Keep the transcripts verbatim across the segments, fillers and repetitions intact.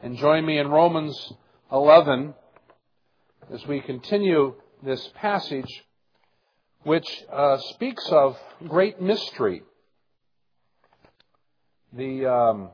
And join me in Romans eleven as we continue this passage which uh, speaks of great mystery. The um,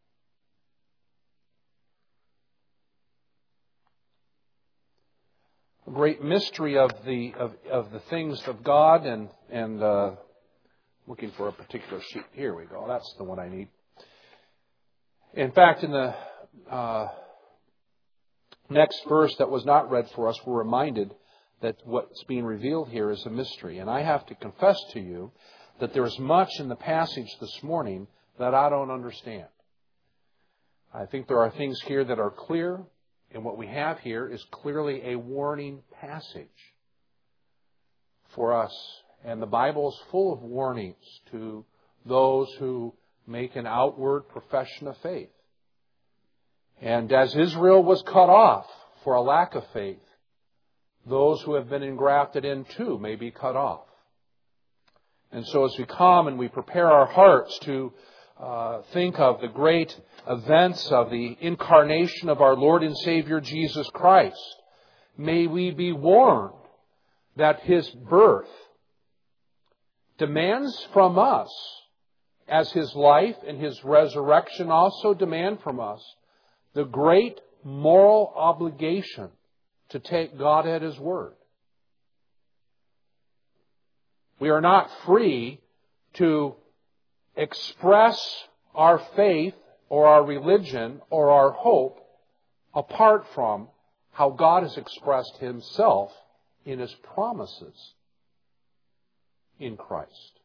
great mystery of the of, of the things of God and and uh, looking for a particular sheet. Here we go. That's the one I need. In fact, in the uh, next verse that was not read for us, we're reminded that what's being revealed here is a mystery. And I have to confess to you that there is much in the passage this morning that I don't understand. I think there are things here that are clear, and what we have here is clearly a warning passage for us. And the Bible is full of warnings to those who make an outward profession of faith. And as Israel was cut off for a lack of faith, those who have been engrafted in too may be cut off. And so as we come and we prepare our hearts to uh, think of the great events of the incarnation of our Lord and Savior Jesus Christ, may we be warned that His birth demands from us, as His life and His resurrection also demand from us, the great moral obligation to take God at His word. We are not free to express our faith or our religion or our hope apart from how God has expressed Himself in His promises in Christ.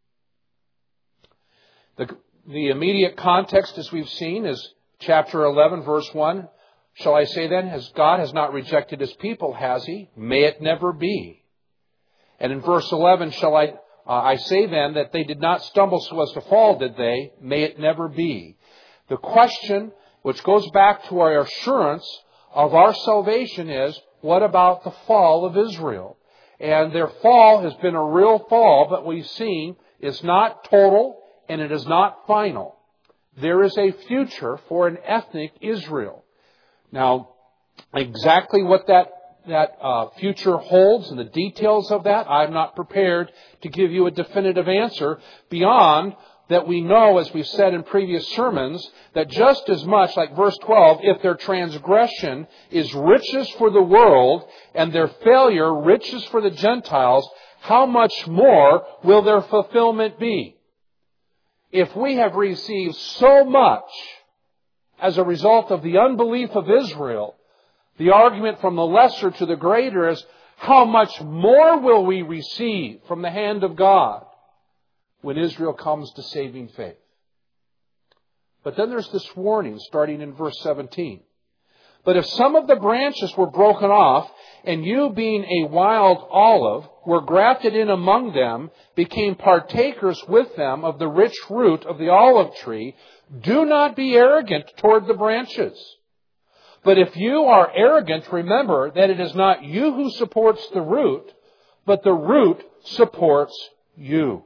The, the immediate context, as we've seen, is chapter eleven, verse one. Shall I say then, has God has not rejected His people, has He? May it never be. And in verse eleven, shall I, uh, I say then that they did not stumble so as to fall, did they? May it never be. The question which goes back to our assurance of our salvation is, what about the fall of Israel? And their fall has been a real fall, but we've seen it's not total and it is not final. There is a future for an ethnic Israel. Now, exactly what that that uh, future holds and the details of that, I'm not prepared to give you a definitive answer beyond that we know, as we've said in previous sermons, that just as much, like verse twelve, if their transgression is riches for the world and their failure riches for the Gentiles, how much more will their fulfillment be? If we have received so much as a result of the unbelief of Israel, the argument from the lesser to the greater is, how much more will we receive from the hand of God when Israel comes to saving faith? But then there's this warning starting in verse seventeen. But if some of the branches were broken off, and you, being a wild olive, were grafted in among them, became partakers with them of the rich root of the olive tree, do not be arrogant toward the branches. But if you are arrogant, remember that it is not you who supports the root, but the root supports you.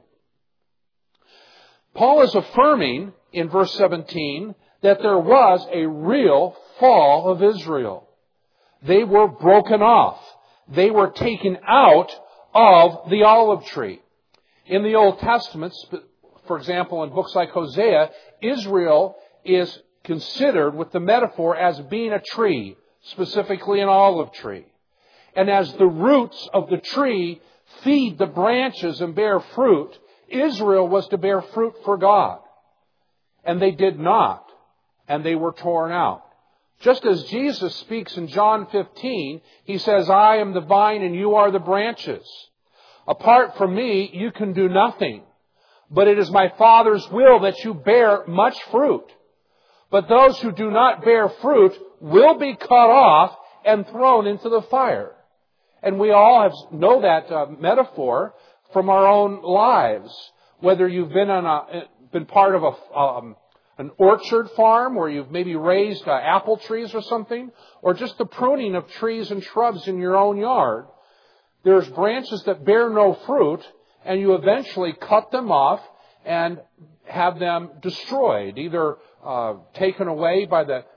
Paul is affirming in verse seventeen that there was a real fall of Israel. They were broken off. They were taken out of the olive tree. In the Old Testament, for example, in books like Hosea, Israel is considered with the metaphor as being a tree, specifically an olive tree. And as the roots of the tree feed the branches and bear fruit, Israel was to bear fruit for God. And they did not. And they were torn out. Just as Jesus speaks in John fifteen, He says, I am the vine and you are the branches. Apart from me, you can do nothing. But it is my Father's will that you bear much fruit. But those who do not bear fruit will be cut off and thrown into the fire. And we all have know that uh, metaphor from our own lives. Whether you've been on a, been part of a um, an orchard farm where you've maybe raised uh, apple trees or something, or just the pruning of trees and shrubs in your own yard. There's branches that bear no fruit, and you eventually cut them off and have them destroyed, either uh, taken away by the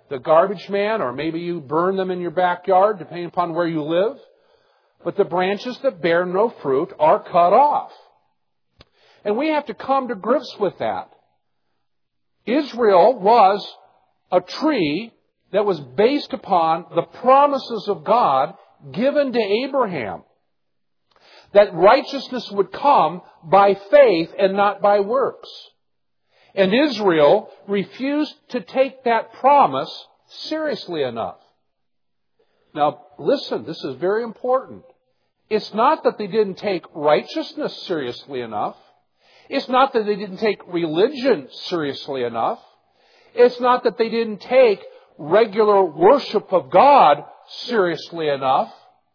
the garbage man, or maybe you burn them in your backyard, depending upon where you live. But the branches that bear no fruit are cut off. And we have to come to grips with that. Israel was a tree that was based upon the promises of God given to Abraham. That righteousness would come by faith and not by works. And Israel refused to take that promise seriously enough. Now, listen, this is very important. It's not that they didn't take righteousness seriously enough. It's not that they didn't take religion seriously enough. It's not that they didn't take regular worship of God seriously enough.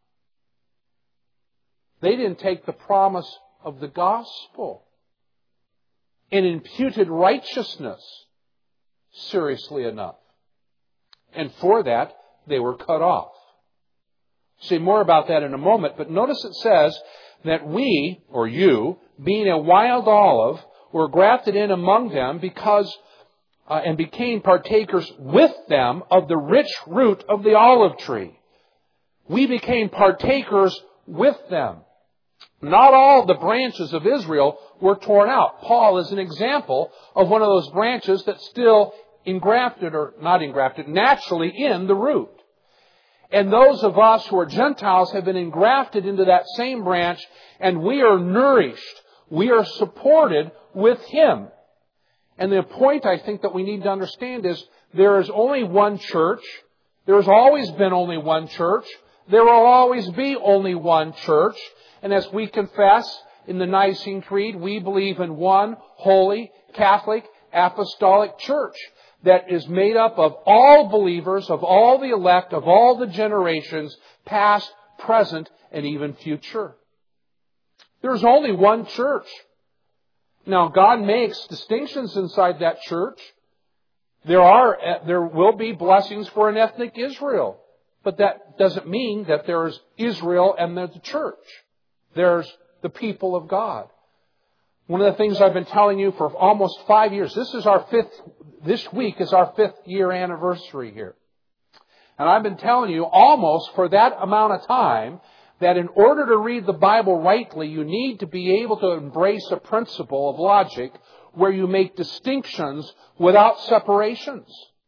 They didn't take the promise of the gospel and imputed righteousness seriously enough. And for that, they were cut off. See more about that in a moment, but notice it says that we, or you, being a wild olive, were grafted in among them because uh, and became partakers with them of the rich root of the olive tree. We became partakers with them. Not all the branches of Israel were torn out. Paul is an example of one of those branches that's still engrafted, or not engrafted, naturally in the root. And those of us who are Gentiles have been engrafted into that same branch, and we are nourished. We are supported with Him. And the point I think that we need to understand is there is only one church. There has always been only one church. There will always be only one church. And as we confess in the Nicene Creed, we believe in one holy, Catholic, apostolic church that is made up of all believers, of all the elect, of all the generations, past, present, and even future. There's only one church. Now, God makes distinctions inside that church. There are, there will be blessings for an ethnic Israel. But that doesn't mean that there's Israel and there's the church. There's the people of God. One of the things I've been telling you for almost five years, this is our fifth, this week is our fifth year anniversary here. And I've been telling you almost for that amount of time that in order to read the Bible rightly, you need to be able to embrace a principle of logic where you make distinctions without separations.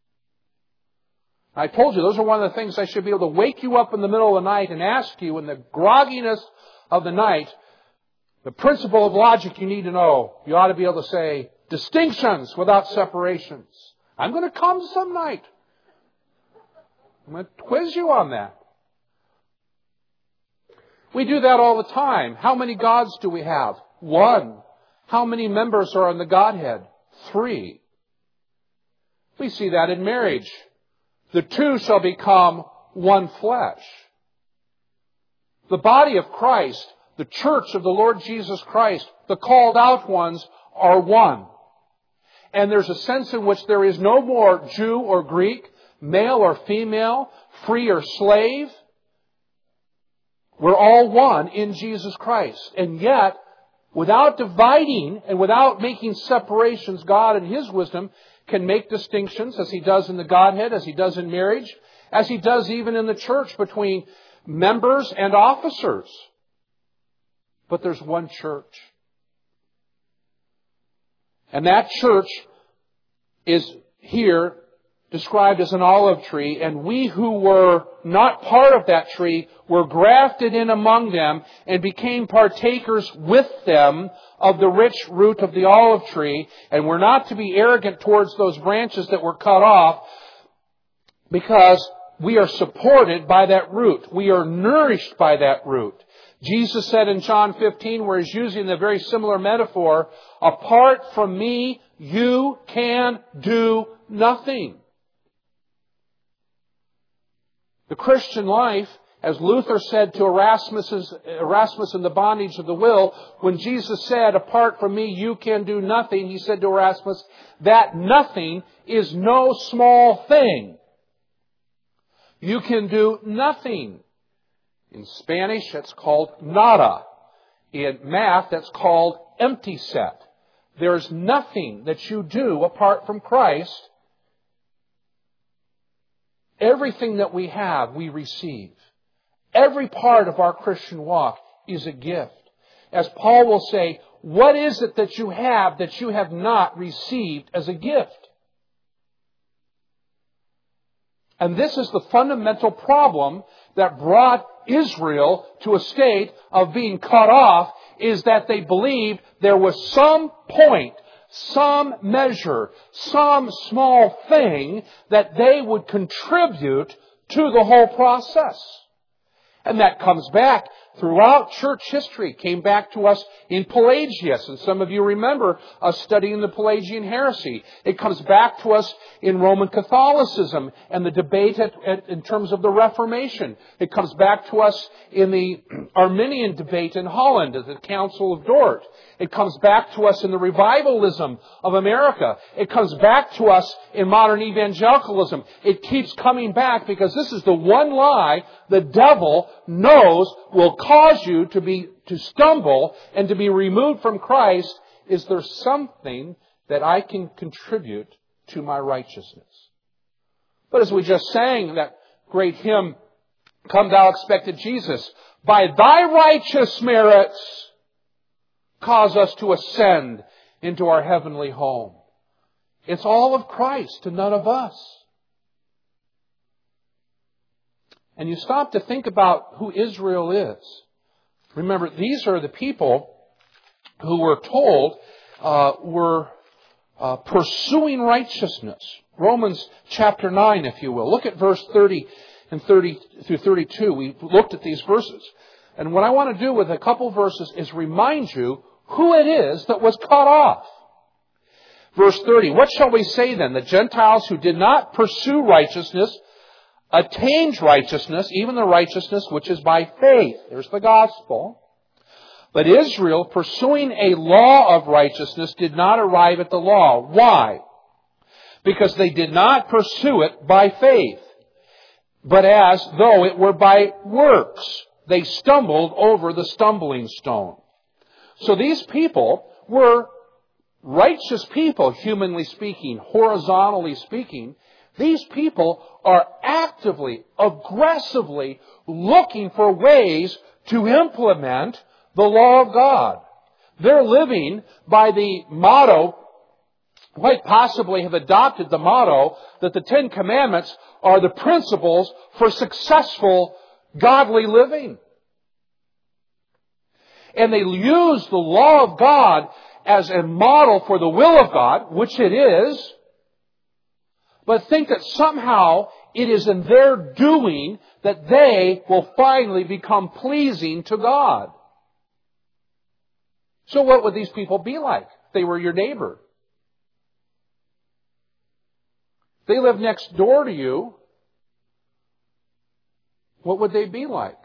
I told you, those are one of the things I should be able to wake you up in the middle of the night and ask you in the grogginess of the night, the principle of logic you need to know. You ought to be able to say, distinctions without separations. I'm going to come some night. I'm going to quiz you on that. We do that all the time. How many gods do we have? One. How many members are in the Godhead? Three. We see that in marriage. The two shall become one flesh. The body of Christ, the church of the Lord Jesus Christ, the called out ones are one. And there's a sense in which there is no more Jew or Greek, male or female, free or slave. We're all one in Jesus Christ. And yet, without dividing and without making separations, God in His wisdom can make distinctions, as He does in the Godhead, as He does in marriage, as He does even in the church between members and officers. But there's one church. And that church is here described as an olive tree, and we who were not part of that tree were grafted in among them and became partakers with them of the rich root of the olive tree. And we're not to be arrogant towards those branches that were cut off, because we are supported by that root. We are nourished by that root. Jesus said in John fifteen, where He's using the very similar metaphor, apart from me, you can do nothing. The Christian life, as Luther said to Erasmus, Erasmus in the bondage of the will, when Jesus said, apart from me, you can do nothing, he said to Erasmus, that nothing is no small thing. You can do nothing. In Spanish, that's called nada. In math, that's called empty set. There's nothing that you do apart from Christ Everything that we have, we receive. Every part of our Christian walk is a gift. As Paul will say, what is it that you have that you have not received as a gift? And this is the fundamental problem that brought Israel to a state of being cut off, is that they believed there was some point, some measure, some small thing that they would contribute to the whole process. And that comes back throughout church history. Came back to us in Pelagius. And some of you remember us studying the Pelagian heresy. It comes back to us in Roman Catholicism and the debate at, at, in terms of the Reformation. It comes back to us in the Arminian debate in Holland at the Council of Dort. It comes back to us in the revivalism of America. It comes back to us in modern evangelicalism. It keeps coming back because this is the one lie the devil knows will cause you to be to stumble and to be removed from Christ. Is there something that I can contribute to my righteousness? But as we just sang that great hymn, Come Thou Expected Jesus, by Thy righteous merits cause us to ascend into our heavenly home. It's all of Christ and none of us. And you stop to think about who Israel is. Remember, these are the people who were told uh, were uh, pursuing righteousness. Romans chapter nine, if you will. Look at verse thirty and thirty through thirty-two. We looked at these verses. And what I want to do with a couple verses is remind you who it is that was cut off. Verse thirty, what shall we say then? The Gentiles who did not pursue righteousness attained righteousness, even the righteousness which is by faith. There's the gospel. But Israel, pursuing a law of righteousness, did not arrive at the law. Why? Because they did not pursue it by faith, but as though it were by works. They stumbled over the stumbling stone. So these people were righteous people, humanly speaking, horizontally speaking. These people are actively, aggressively looking for ways to implement the law of God. They're living by the motto, quite possibly have adopted the motto that the Ten Commandments are the principles for successful godly living. And they use the law of God as a model for the will of God, which it is, but think that somehow it is in their doing that they will finally become pleasing to God. So what would these people be like if they were your neighbor? If they lived next door to you, what would they be like?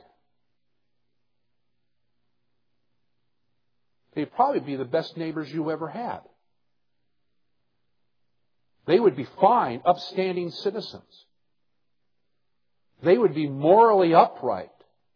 They'd probably be the best neighbors you ever had. They would be fine, upstanding citizens. They would be morally upright.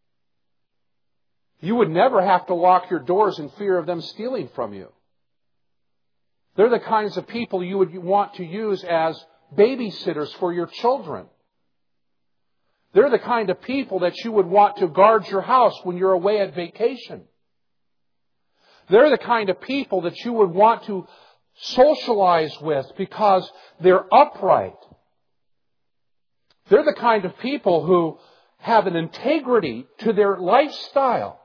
You would never have to lock your doors in fear of them stealing from you. They're the kinds of people you would want to use as babysitters for your children. They're the kind of people that you would want to guard your house when you're away at vacation. They're the kind of people that you would want to socialize with because they're upright. They're the kind of people who have an integrity to their lifestyle.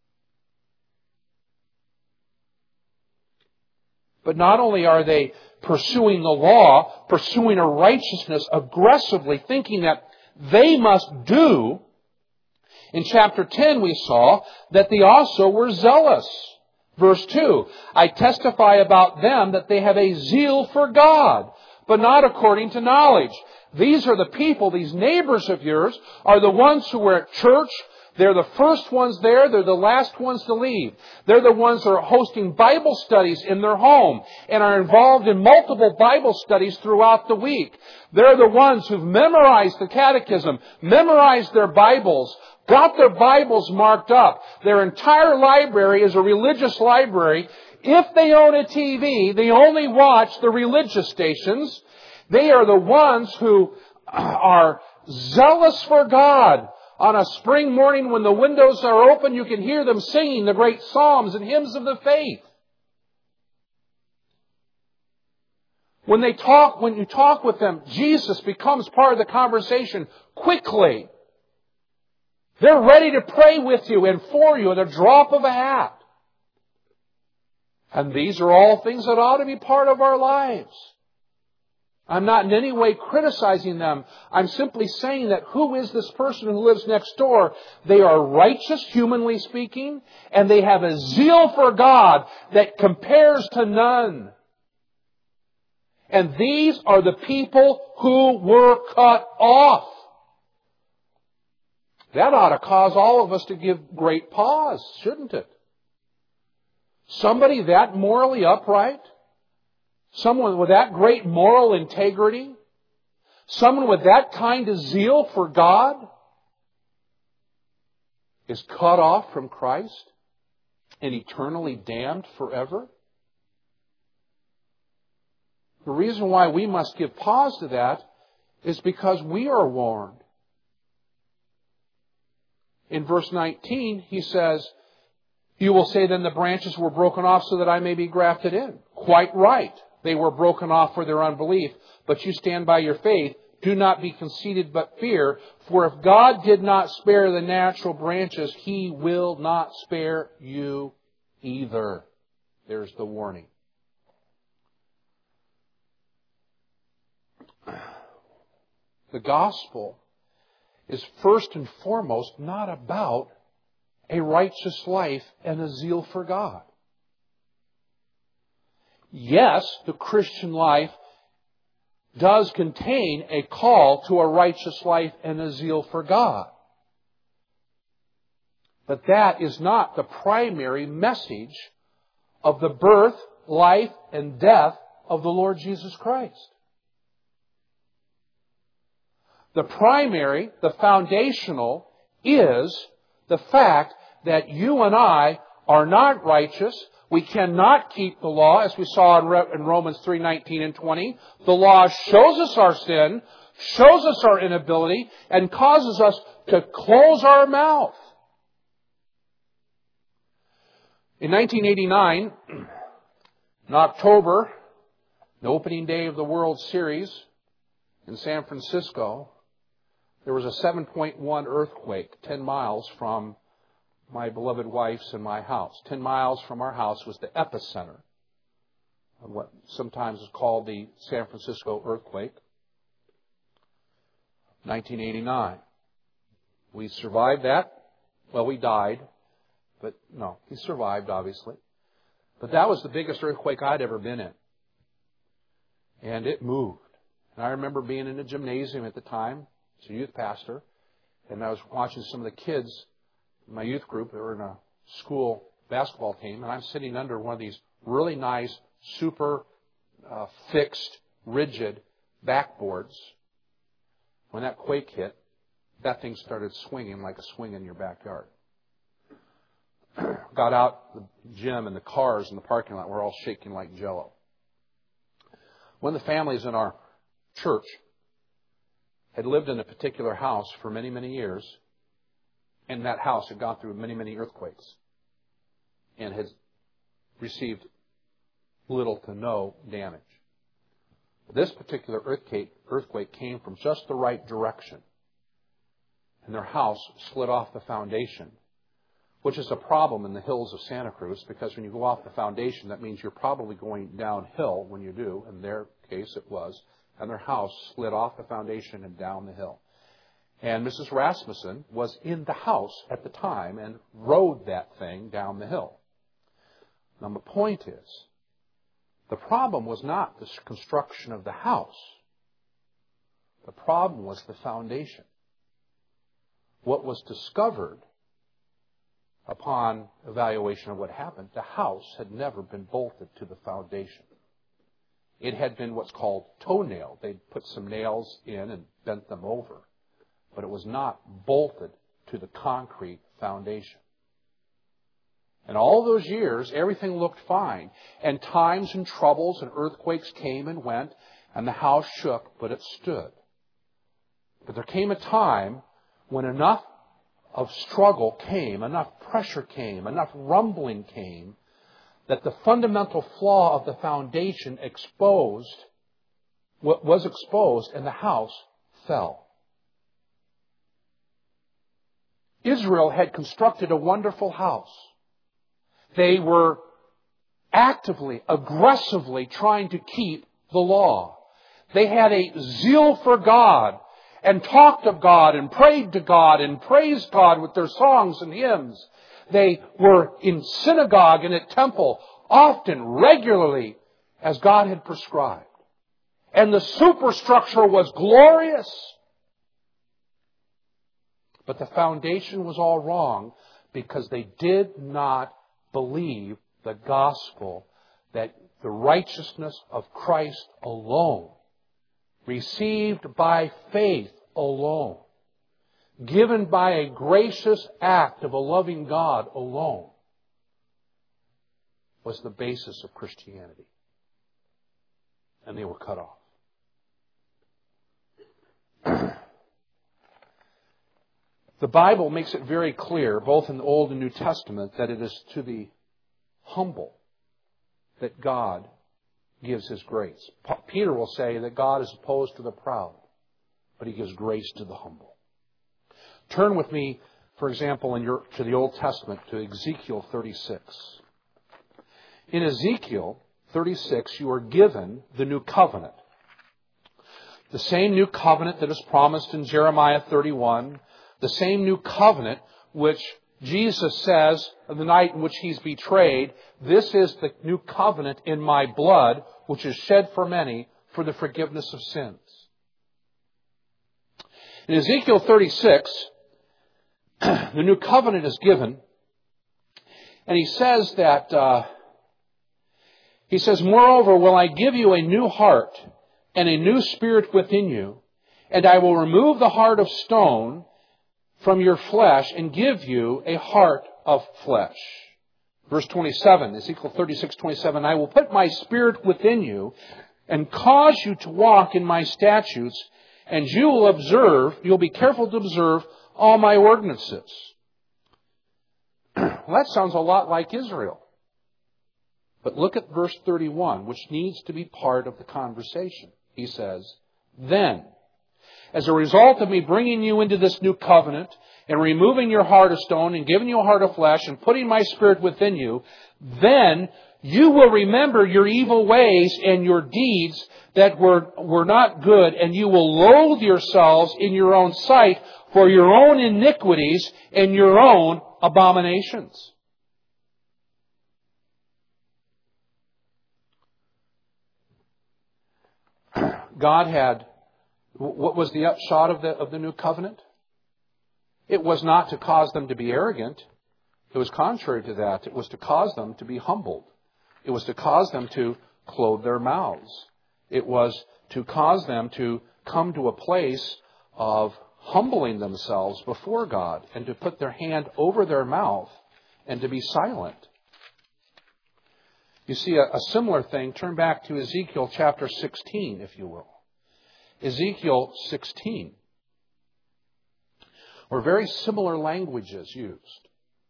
But not only are they pursuing the law, pursuing a righteousness aggressively, thinking that they must do, in chapter ten we saw that they also were zealous. Verse two, I testify about them that they have a zeal for God, but not according to knowledge. These are the people, these neighbors of yours, are the ones who were at church. They're the first ones there. They're the last ones to leave. They're the ones who are hosting Bible studies in their home and are involved in multiple Bible studies throughout the week. They're the ones who've memorized the catechism, memorized their Bibles, got their Bibles marked up. Their entire library is a religious library. If they own a T V, they only watch the religious stations. They are the ones who are zealous for God. On a spring morning when the windows are open, you can hear them singing the great psalms and hymns of the faith. When they talk, when you talk with them, Jesus becomes part of the conversation quickly. They're ready to pray with you and for you at a drop of a hat. And these are all things that ought to be part of our lives. I'm not in any way criticizing them. I'm simply saying that who is this person who lives next door? They are righteous, humanly speaking, and they have a zeal for God that compares to none. And these are the people who were cut off. That ought to cause all of us to give great pause, shouldn't it? Somebody that morally upright, someone with that great moral integrity, someone with that kind of zeal for God is cut off from Christ and eternally damned forever. The reason why we must give pause to that is because we are warned. In verse nineteen, he says, you will say then the branches were broken off so that I may be grafted in. Quite right. They were broken off for their unbelief. But you stand by your faith. Do not be conceited but fear. For if God did not spare the natural branches, He will not spare you either. There's the warning. The gospel is first and foremost not about a righteous life and a zeal for God. Yes, the Christian life does contain a call to a righteous life and a zeal for God. But that is not the primary message of the birth, life, and death of the Lord Jesus Christ. The primary, the foundational, is the fact that you and I are not righteous. We cannot keep the law, as we saw in Romans three nineteen and twenty. The law shows us our sin, shows us our inability, and causes us to close our mouth. In nineteen eighty-nine, in October, the opening day of the World Series in San Francisco, there was a seven point one earthquake ten miles from my beloved wife's and my house. Ten miles from our house was the epicenter of what sometimes is called the San Francisco earthquake. nineteen eighty-nine. We survived that. Well, we died. But no, he survived, obviously. But that was the biggest earthquake I'd ever been in. And it moved. And I remember being in a gymnasium at the time as a youth pastor. And I was watching some of the kids in my youth group that were in a school basketball team. And I'm sitting under one of these really nice, super uh, fixed, rigid backboards. When that quake hit, that thing started swinging like a swing in your backyard. Got out the gym and the cars in the parking lot were all shaking like jello. One of the families in our church had lived in a particular house for many, many years, and that house had gone through many, many earthquakes and had received little to no damage. This particular earthquake, earthquake came from just the right direction, and their house slid off the foundation, which is a problem in the hills of Santa Cruz, because when you go off the foundation, that means you're probably going downhill when you do. In their case, it was. And their house slid off the foundation and down the hill. And Missus Rasmussen was in the house at the time and rode that thing down the hill. Now, the point is, the problem was not the construction of the house. The problem was the foundation. What was discovered upon evaluation of what happened, the house had never been bolted to the foundation. It had been what's called toe-nailed. They'd put some nails in and bent them over. But it was not bolted to the concrete foundation. And all those years, everything looked fine. And times and troubles and earthquakes came and went, and the house shook, but it stood. But there came a time when enough of struggle came, enough pressure came, enough rumbling came, that the fundamental flaw of the foundation exposed, was exposed, and the house fell. Israel had constructed a wonderful house. They were actively, aggressively trying to keep the law. They had a zeal for God and talked of God and prayed to God and praised God with their songs and hymns. They were in synagogue and at temple often, regularly, as God had prescribed. And the superstructure was glorious. But the foundation was all wrong because they did not believe the gospel, that the righteousness of Christ alone, received by faith alone, given by a gracious act of a loving God alone, was the basis of Christianity. And they were cut off. The Bible makes it very clear, both in the Old and New Testament, that it is to the humble that God gives His grace. Peter will say that God is opposed to the proud, but He gives grace to the humble. Turn with me, for example, in your, to the Old Testament, to Ezekiel thirty-six. In Ezekiel thirty-six, you are given the new covenant. The same new covenant that is promised in Jeremiah thirty-one, the same new covenant which Jesus says on the night in which He's betrayed, this is the new covenant in my blood, which is shed for many for the forgiveness of sins. In Ezekiel thirty-six, the new covenant is given, and He says that, uh, He says, moreover, will I give you a new heart and a new spirit within you, and I will remove the heart of stone from your flesh and give you a heart of flesh. Verse twenty-seven, Ezekiel thirty-six, twenty-seven, I will put my spirit within you and cause you to walk in my statutes, and you will observe, you'll be careful to observe all my ordinances. Well, that sounds a lot like Israel. But look at verse thirty-one, which needs to be part of the conversation. He says, then, as a result of me bringing you into this new covenant and removing your heart of stone and giving you a heart of flesh and putting my spirit within you, then you will remember your evil ways and your deeds that were, were not good, and you will loathe yourselves in your own sight for your own iniquities and your own abominations. God had, what was the upshot of the, of the new covenant? It was not to cause them to be arrogant. It was contrary to that. It was to cause them to be humbled. It was to cause them to close their mouths. It was to cause them to come to a place of humbling themselves before God and to put their hand over their mouth and to be silent. You see a, a similar thing. Turn back to Ezekiel chapter sixteen, if you will. Ezekiel sixteen, where very similar language is used.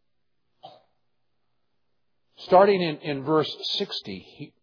Starting in, in verse sixty, he,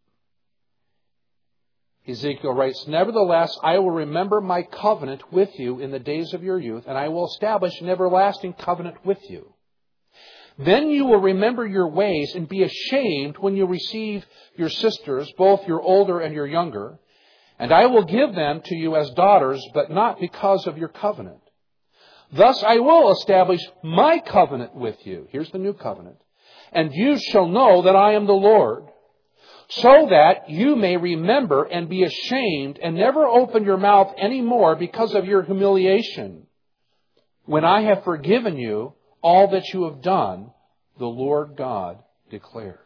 Ezekiel writes, nevertheless, I will remember my covenant with you in the days of your youth, and I will establish an everlasting covenant with you. Then you will remember your ways and be ashamed when you receive your sisters, both your older and your younger, and I will give them to you as daughters, but not because of your covenant. Thus I will establish my covenant with you. Here's the new covenant. And you shall know that I am the Lord, so that you may remember and be ashamed and never open your mouth any more because of your humiliation. When I have forgiven you all that you have done, the Lord God declares.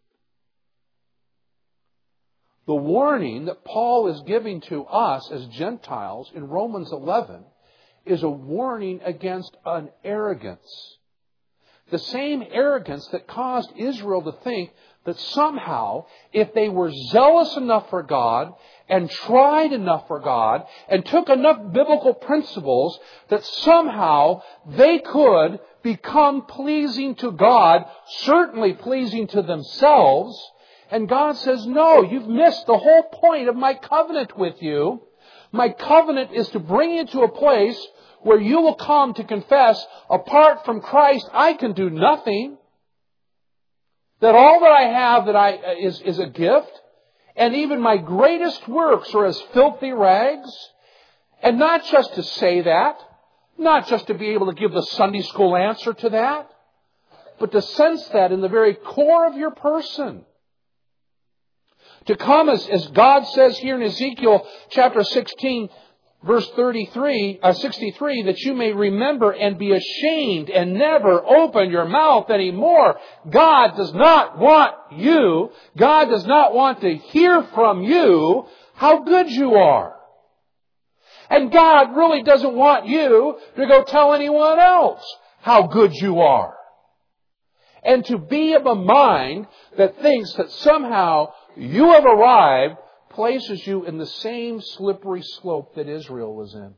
The warning that Paul is giving to us as Gentiles in Romans eleven is a warning against an arrogance. The same arrogance that caused Israel to think that somehow, if they were zealous enough for God and tried enough for God and took enough biblical principles, that somehow they could become pleasing to God, certainly pleasing to themselves. And God says, no, you've missed the whole point of my covenant with you. My covenant is to bring you to a place where you will come to confess, apart from Christ, I can do nothing. That all that I have that I is, is a gift. And even my greatest works are as filthy rags. And not just to say that. Not just to be able to give the Sunday school answer to that. But to sense that in the very core of your person. To come, as, as God says here in Ezekiel chapter sixteen, verse thirty-three, uh, sixty-three, that you may remember and be ashamed and never open your mouth anymore. God does not want you, God does not want to hear from you how good you are. And God really doesn't want you to go tell anyone else how good you are. And to be of a mind that thinks that somehow you have arrived places you in the same slippery slope that Israel was in.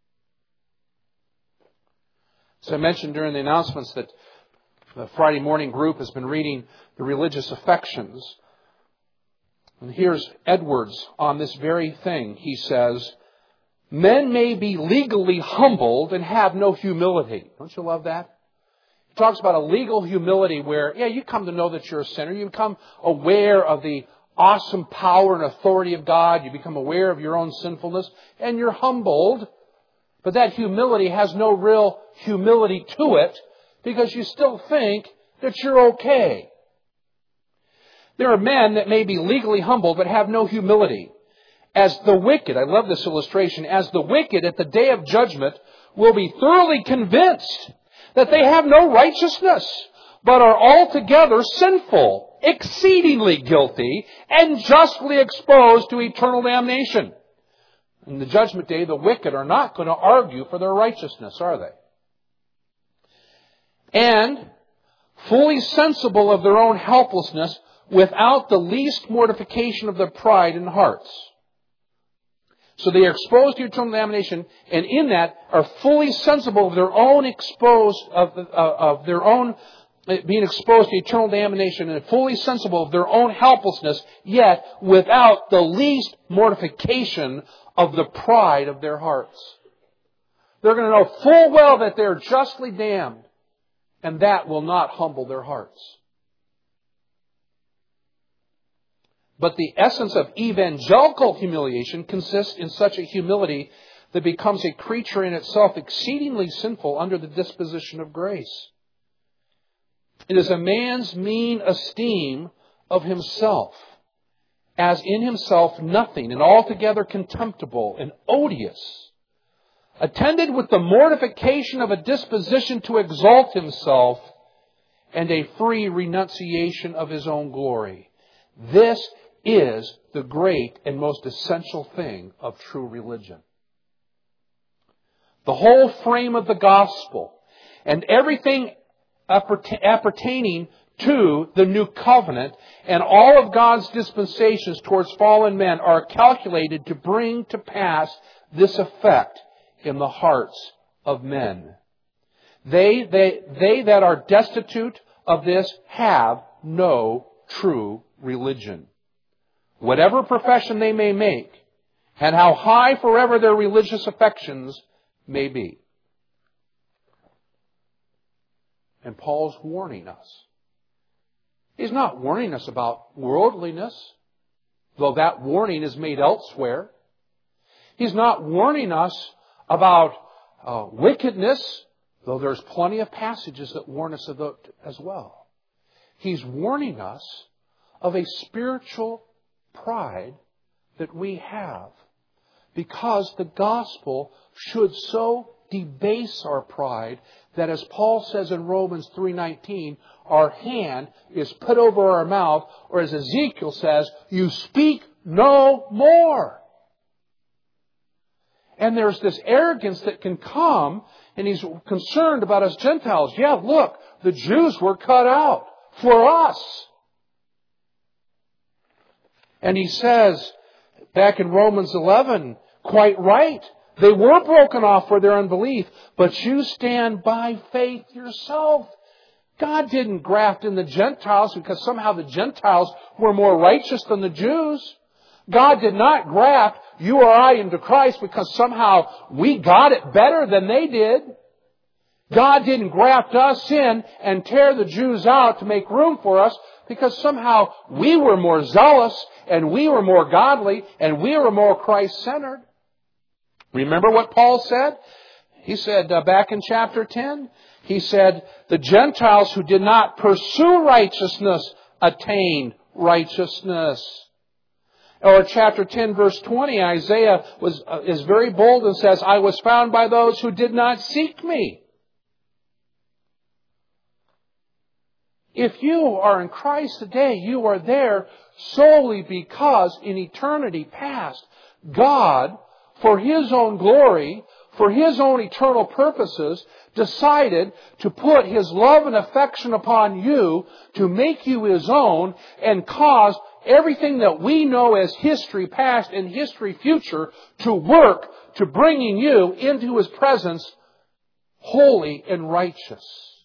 As I mentioned during the announcements, that the Friday morning group has been reading the religious affections. And here's Edwards on this very thing. He says, men may be legally humbled and have no humility. Don't you love that? He talks about a legal humility where, yeah, you come to know that you're a sinner. You become aware of the awesome power and authority of God. You become aware of your own sinfulness and you're humbled. But that humility has no real humility to it because you still think that you're okay. There are men that may be legally humbled but have no humility. As the wicked, I love this illustration, as the wicked at the day of judgment will be thoroughly convinced that they have no righteousness, but are altogether sinful, exceedingly guilty, and justly exposed to eternal damnation. In the judgment day, the wicked are not going to argue for their righteousness, are they? And fully sensible of their own helplessness, without the least mortification of their pride in hearts. So they are exposed to eternal damnation, and in that are fully sensible of their own exposed of, uh, of their own being exposed to eternal damnation, and fully sensible of their own helplessness, yet without the least mortification of the pride of their hearts. They're going to know full well that they're justly damned, and that will not humble their hearts. But the essence of evangelical humiliation consists in such a humility that becomes a creature in itself exceedingly sinful under the disposition of grace. It is a man's mean esteem of himself, as in himself nothing, and altogether contemptible and odious, attended with the mortification of a disposition to exalt himself and a free renunciation of his own glory. This is the great and most essential thing of true religion. The whole frame of the gospel and everything appertaining to the new covenant and all of God's dispensations towards fallen men are calculated to bring to pass this effect in the hearts of men. They, they, they that are destitute of this have no true religion. Whatever profession they may make, and how high forever their religious affections may be. And Paul's warning us. He's not warning us about worldliness, though that warning is made elsewhere. He's not warning us about uh, wickedness, though there's plenty of passages that warn us of that as well. He's warning us of a spiritual pride that we have, because the gospel should so debase our pride that, as Paul says in Romans three nineteen, our hand is put over our mouth, or as Ezekiel says, you speak no more. And there's this arrogance that can come, and he's concerned about us Gentiles. Yeah, look, the Jews were cut out for us. And he says, back in Romans eleven, quite right, they were broken off for their unbelief, but you stand by faith yourself. God didn't graft in the Gentiles because somehow the Gentiles were more righteous than the Jews. God did not graft you or I into Christ because somehow we got it better than they did. God didn't graft us in and tear the Jews out to make room for us because somehow we were more zealous and we were more godly and we were more Christ-centered. Remember what Paul said? He said uh, back in chapter ten, he said, the Gentiles who did not pursue righteousness attained righteousness. Or chapter ten, verse twenty, Isaiah was uh, is very bold and says, I was found by those who did not seek me. If you are in Christ today, you are there solely because in eternity past, God, for His own glory, for His own eternal purposes, decided to put His love and affection upon you to make you His own and cause everything that we know as history past and history future to work to bringing you into His presence holy and righteous.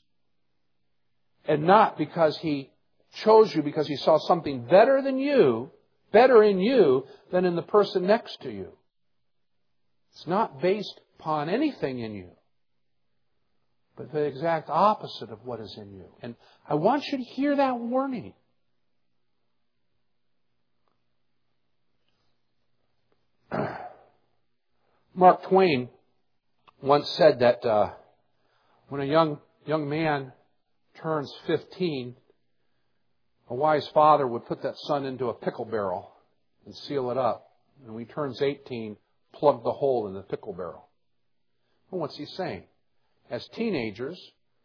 And not because He chose you because He saw something better than you, better in you than in the person next to you. It's not based upon anything in you, but the exact opposite of what is in you. And I want you to hear that warning. Mark Twain once said that uh, when a young young man turns fifteen, a wise father would put that son into a pickle barrel and seal it up. And when he turns eighteen, plug the hole in the pickle barrel. Well, what's he saying? As teenagers,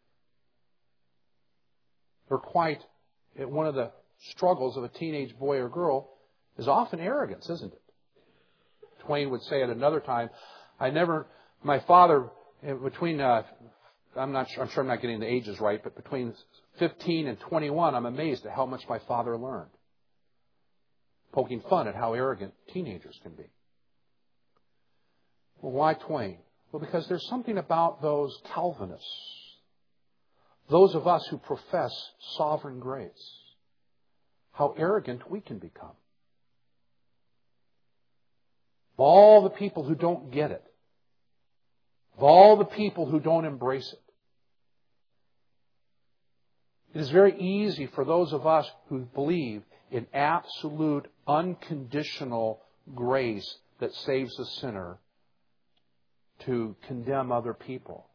they're quite, one of the struggles of a teenage boy or girl is often arrogance, isn't it? Twain would say at another time, I never, my father, between, uh, I'm not sure, I'm sure I'm not getting the ages right, but between fifteen and twenty-one, I'm amazed at how much my father learned. Poking fun at how arrogant teenagers can be. Well, why Twain? Well, because there's something about those Calvinists, those of us who profess sovereign grace, how arrogant we can become. Of all the people who don't get it, of all the people who don't embrace it, it is very easy for those of us who believe in absolute, unconditional grace that saves a sinner to condemn other people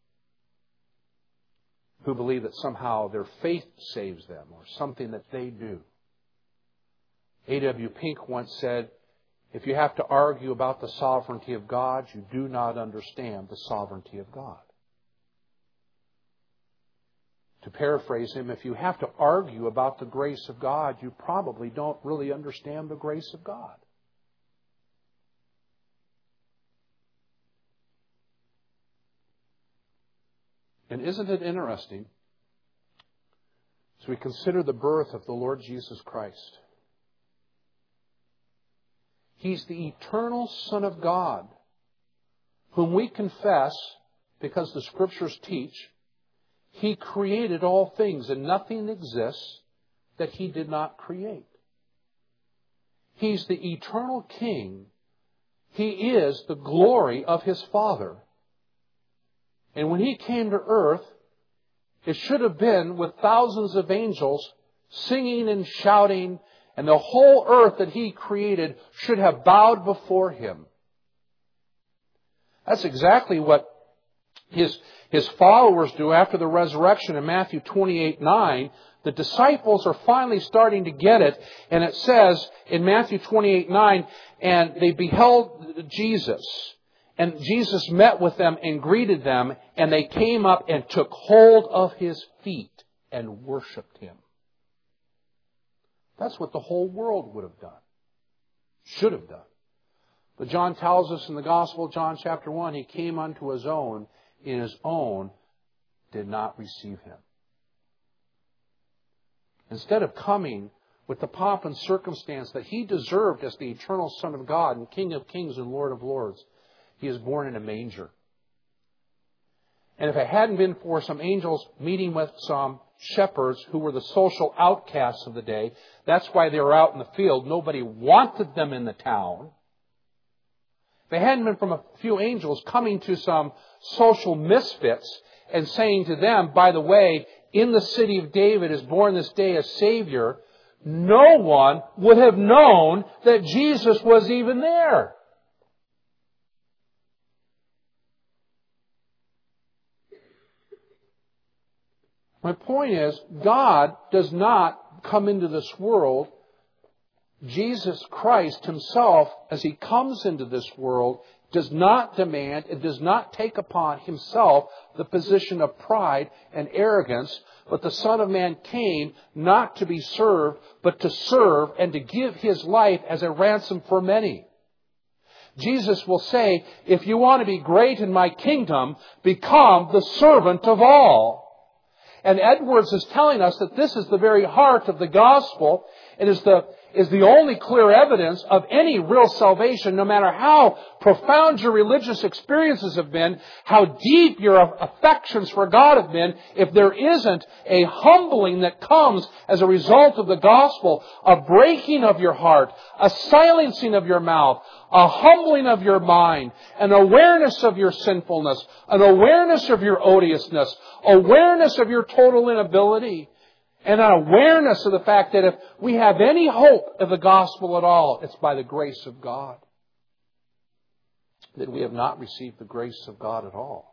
who believe that somehow their faith saves them or something that they do. A W Pink once said, if you have to argue about the sovereignty of God, you do not understand the sovereignty of God. To paraphrase him, if you have to argue about the grace of God, you probably don't really understand the grace of God. And isn't it interesting, as we consider the birth of the Lord Jesus Christ, He's the eternal Son of God, whom we confess, because the Scriptures teach, He created all things and nothing exists that He did not create. He's the eternal King. He is the glory of His Father. And when He came to earth, it should have been with thousands of angels singing and shouting, and the whole earth that He created should have bowed before Him. That's exactly what His, his followers do after the resurrection in Matthew twenty-eight nine. The disciples are finally starting to get it. And it says in Matthew twenty-eight nine, and they beheld Jesus. And Jesus met with them and greeted them. And they came up and took hold of His feet and worshipped Him. That's what the whole world would have done. Should have done. But John tells us in the Gospel of John chapter one, He came unto His own, and His own did not receive Him. Instead of coming with the pomp and circumstance that He deserved as the eternal Son of God and King of Kings and Lord of Lords. He is born in a manger. And if it hadn't been for some angels meeting with some shepherds who were the social outcasts of the day, that's why they were out in the field. Nobody wanted them in the town. If it hadn't been from a few angels coming to some social misfits and saying to them, by the way, in the city of David is born this day a Savior, no one would have known that Jesus was even there. My point is, God does not come into this world. Jesus Christ Himself, as He comes into this world, does not demand and does not take upon Himself the position of pride and arrogance, but the Son of Man came not to be served, but to serve and to give His life as a ransom for many. Jesus will say, if you want to be great in my kingdom, become the servant of all. And Edwards is telling us that this is the very heart of the gospel. It is the, is the only clear evidence of any real salvation, no matter how profound your religious experiences have been, how deep your affections for God have been. If there isn't a humbling that comes as a result of the gospel, a breaking of your heart, a silencing of your mouth, a humbling of your mind, an awareness of your sinfulness, an awareness of your odiousness, awareness of your total inability, and an awareness of the fact that if we have any hope of the gospel at all, it's by the grace of God. That we have not received the grace of God at all.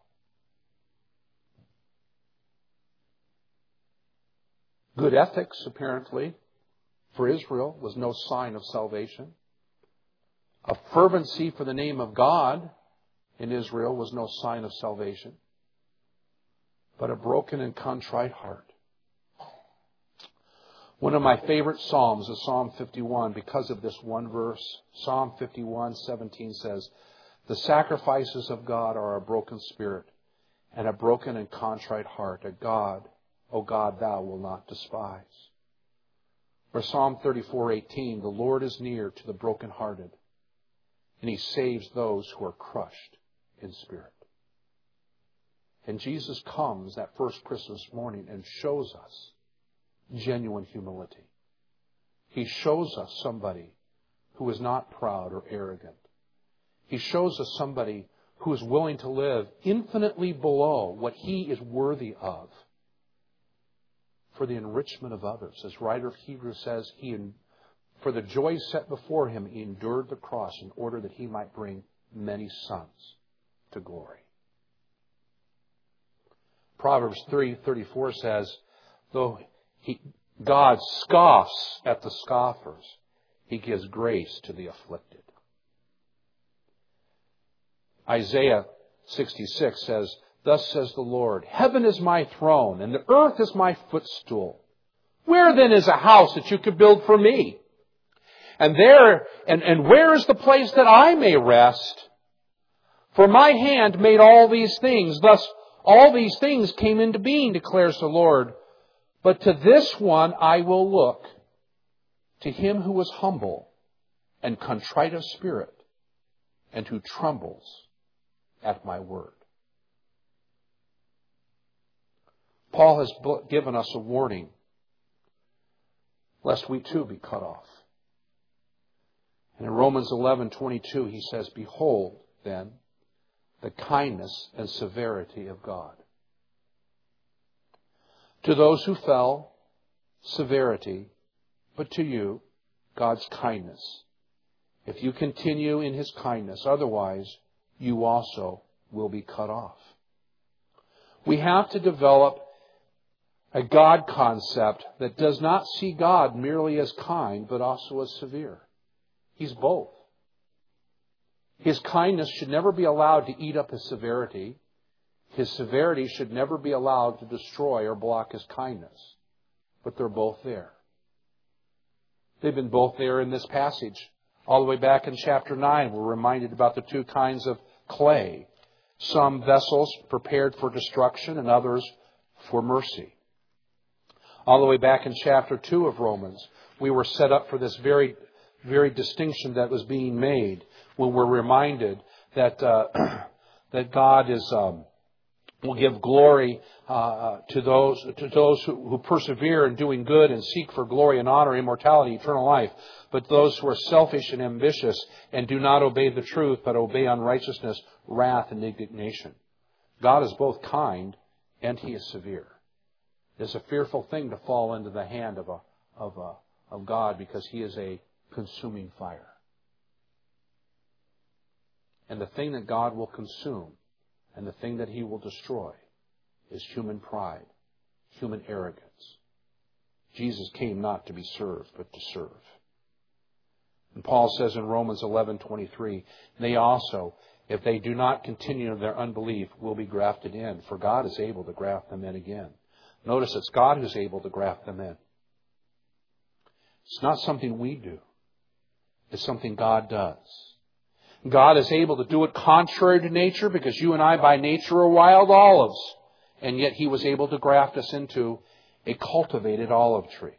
Good ethics, apparently, for Israel was no sign of salvation. A fervency for the name of God in Israel was no sign of salvation. But a broken and contrite heart. One of my favorite Psalms is Psalm fifty-one because of this one verse. Psalm fifty-one seventeen says, the sacrifices of God are a broken spirit and a broken and contrite heart. A God, O God, Thou will not despise. Or Psalm thirty-four eighteen, the Lord is near to the brokenhearted, and He saves those who are crushed in spirit. And Jesus comes that first Christmas morning and shows us genuine humility. He shows us somebody who is not proud or arrogant. He shows us somebody who is willing to live infinitely below what he is worthy of for the enrichment of others. As writer of Hebrews says, he, for the joy set before Him, He endured the cross in order that He might bring many sons to glory. Proverbs three thirty-four says, though he, God scoffs at the scoffers, He gives grace to the afflicted. Isaiah sixty-six says, thus says the Lord, heaven is my throne, and the earth is my footstool. Where then is a house that you could build for me? And there, and, and where is the place that I may rest? For my hand made all these things. Thus, all these things came into being, declares the Lord. But to this one I will look, to him who is humble and contrite of spirit, and who trembles at my word. Paul has given us a warning, lest we too be cut off. And in Romans eleven twenty-two he says, behold, then, the kindness and severity of God. To those who fell, severity, but to you, God's kindness. If you continue in His kindness, otherwise you also will be cut off. We have to develop a God concept that does not see God merely as kind, but also as severe. He's both. His kindness should never be allowed to eat up His severity. His severity should never be allowed to destroy or block His kindness. But they're both there. They've been both there in this passage. All the way back in chapter nine, we're reminded about the two kinds of clay. Some vessels prepared for destruction and others for mercy. All the way back in chapter two of Romans, we were set up for this very, very distinction that was being made when we're reminded that uh, that God is um, will give glory uh, to those to those who, who persevere in doing good and seek for glory and honor, immortality, eternal life. But those who are selfish and ambitious and do not obey the truth, but obey unrighteousness, wrath, and indignation. God is both kind and He is severe. It's a fearful thing to fall into the hand of a of a of God, because He is a consuming fire. And the thing that God will consume and the thing that He will destroy is human pride, human arrogance. Jesus came not to be served, but to serve. And Paul says in Romans eleven twenty-three, they also, if they do not continue in their unbelief, will be grafted in, for God is able to graft them in again. Notice it's God who's able to graft them in. It's not something we do. It's something God does. God is able to do it contrary to nature, because you and I by nature are wild olives. And yet He was able to graft us into a cultivated olive tree.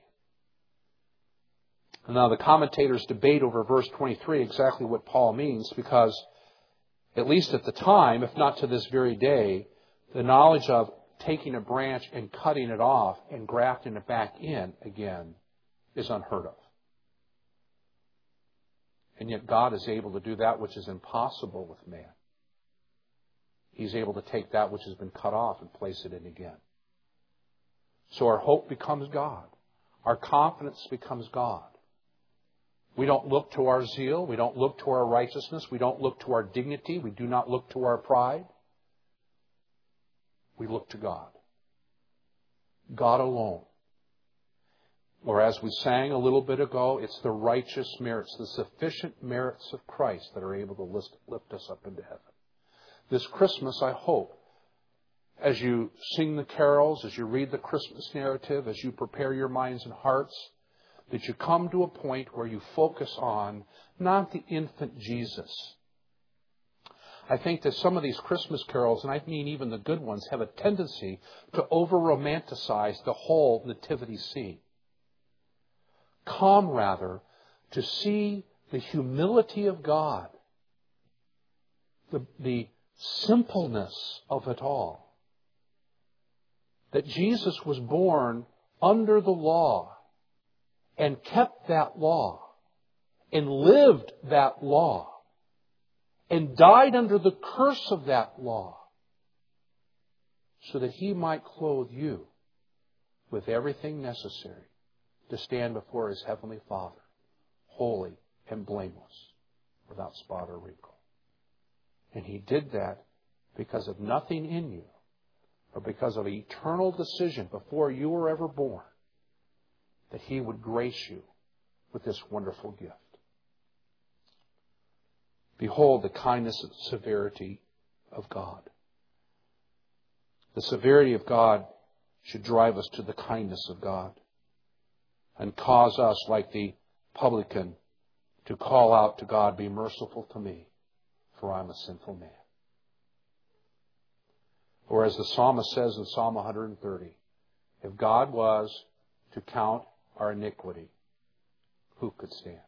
Now the commentators debate over verse twenty-three exactly what Paul means, because at least at the time, if not to this very day, the knowledge of taking a branch and cutting it off and grafting it back in again is unheard of. And yet God is able to do that which is impossible with man. He's able to take that which has been cut off and place it in again. So our hope becomes God. Our confidence becomes God. We don't look to our zeal. We don't look to our righteousness. We don't look to our dignity. We do not look to our pride. We look to God. God alone. Or as we sang a little bit ago, it's the righteous merits, the sufficient merits of Christ that are able to lift, lift us up into heaven. This Christmas, I hope, as you sing the carols, as you read the Christmas narrative, as you prepare your minds and hearts, that you come to a point where you focus on not the infant Jesus. I think that some of these Christmas carols, and I mean even the good ones, have a tendency to over-romanticize the whole nativity scene. Come, rather, to see the humility of God, the, the simpleness of it all. That Jesus was born under the law and kept that law and lived that law and died under the curse of that law so that He might clothe you with everything necessary to stand before His Heavenly Father, holy and blameless, without spot or wrinkle. And He did that because of nothing in you, or because of an eternal decision before you were ever born, that He would grace you with this wonderful gift. Behold the kindness and severity of God. The severity of God should drive us to the kindness of God and cause us, like the publican, to call out to God, "Be merciful to me, for I'm a sinful man." Or as the psalmist says in Psalm one thirty, if God was to count our iniquity, who could stand?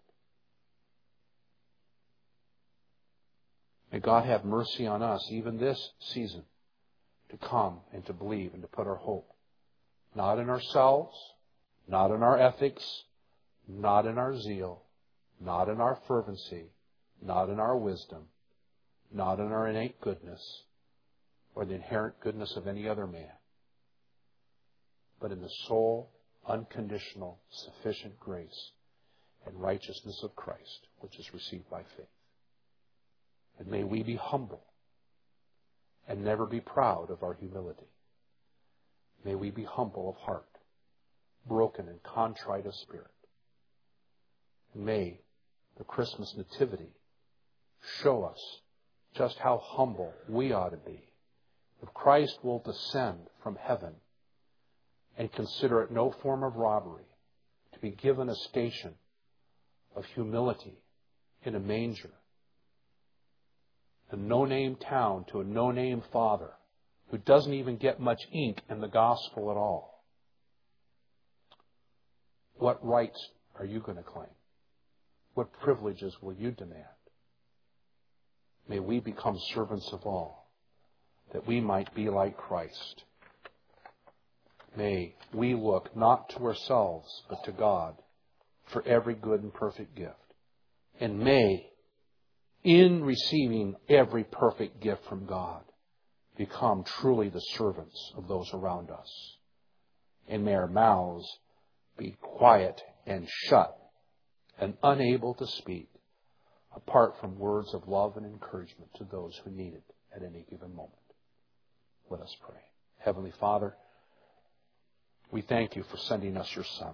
May God have mercy on us, even this season, to come and to believe and to put our hope, not in ourselves, not in our ethics, not in our zeal, not in our fervency, not in our wisdom, not in our innate goodness, or the inherent goodness of any other man, but in the sole, unconditional, sufficient grace and righteousness of Christ, which is received by faith. And may we be humble and never be proud of our humility. May we be humble of heart, broken and contrite of spirit. And may the Christmas nativity show us just how humble we ought to be. If Christ will descend from heaven and consider it no form of robbery to be given a station of humility in a manger, a no-name town to a no-name father who doesn't even get much ink in the gospel at all. What rights are you going to claim? What privileges will you demand? May we become servants of all, that we might be like Christ. May we look not to ourselves, but to God for every good and perfect gift. And may, in receiving every perfect gift from God, become truly the servants of those around us. And may our mouths be quiet and shut and unable to speak apart from words of love and encouragement to those who need it at any given moment. Let us pray. Heavenly Father, we thank you for sending us your Son.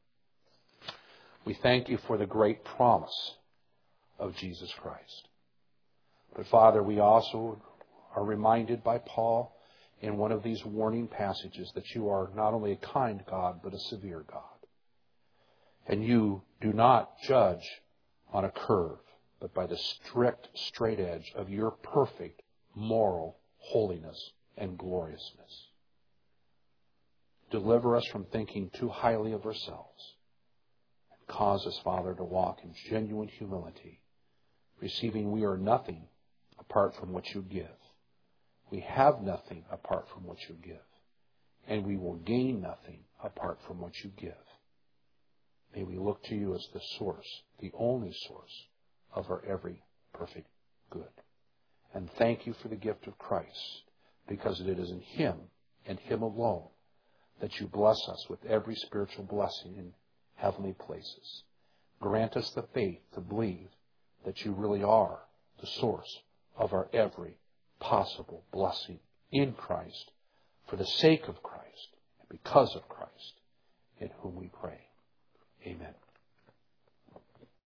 We thank you for the great promise of Jesus Christ. But Father, we also are reminded by Paul in one of these warning passages that you are not only a kind God, but a severe God. And you do not judge on a curve, but by the strict, straight edge of your perfect moral holiness and gloriousness. Deliver us from thinking too highly of ourselves. And cause us, Father, to walk in genuine humility, receiving we are nothing apart from what you give. We have nothing apart from what you give. And we will gain nothing apart from what you give. May we look to you as the source, the only source of our every perfect good. And thank you for the gift of Christ, because it is in Him and Him alone that you bless us with every spiritual blessing in heavenly places. Grant us the faith to believe that you really are the source of our every possible blessing in Christ, for the sake of Christ, and because of Christ, in whom we pray. Amen.